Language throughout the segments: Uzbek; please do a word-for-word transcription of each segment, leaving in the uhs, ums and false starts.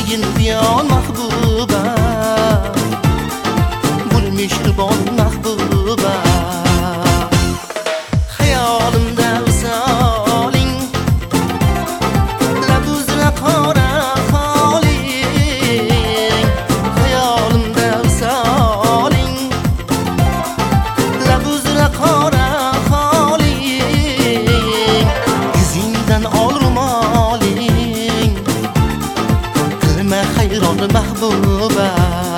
Kelgin biyon mahbuba, gul mehribon mahbuba. Hayolimda visoling, lab uzra qora qoling. Hayolimda visoling, lab uzra qora qoling. Yuzingdan ol ro'moling, qilma hayron mahbuba.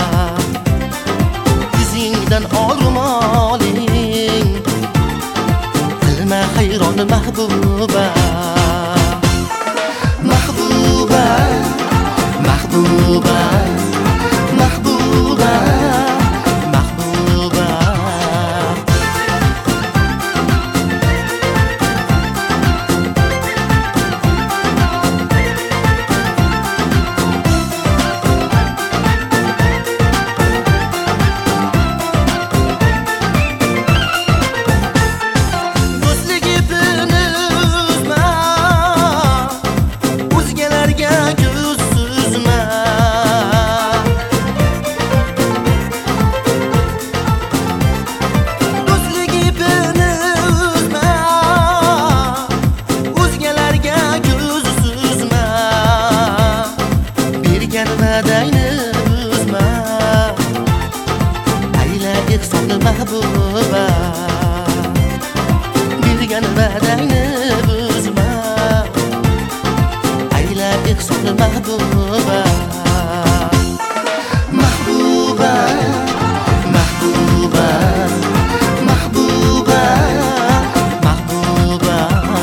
Yuzingdan ol ro'moling, qilma hayron mahbuba. Mahbuba, mahbuba, mahbuba, mahbuba. Va'dangni uzma, ayla ehsonni mahbuba. Bergan va'dangni uzma, ayla ehsonni mahbuba. Mahbuba, mahbuba, mahbuba, mahbuba.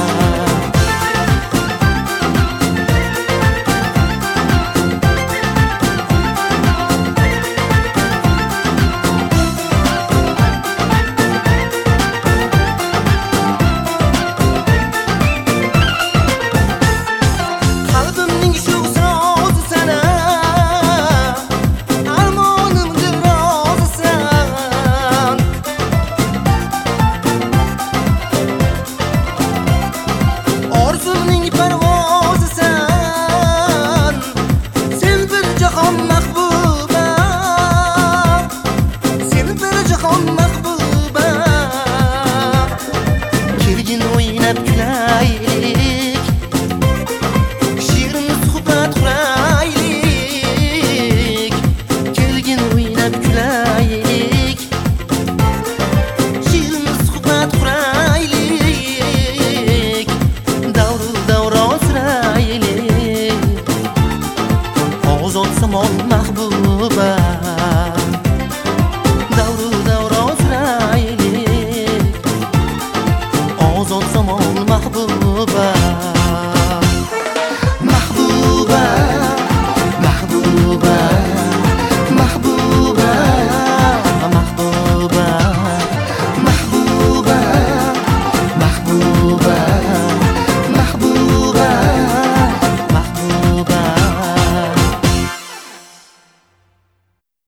Kelgin o'ynab kulaylik, shirin suhbat quraylik. Kelgin o'ynab kulaylik, shirin suhbat quraylik. Davru davron suraylik, ozod samon mahbuba. Davru davron suraylik, ozod zamon mahbuba. Mahbuba, mahbuba, mahbuba, mahbuba, mahbuba, mahbuba.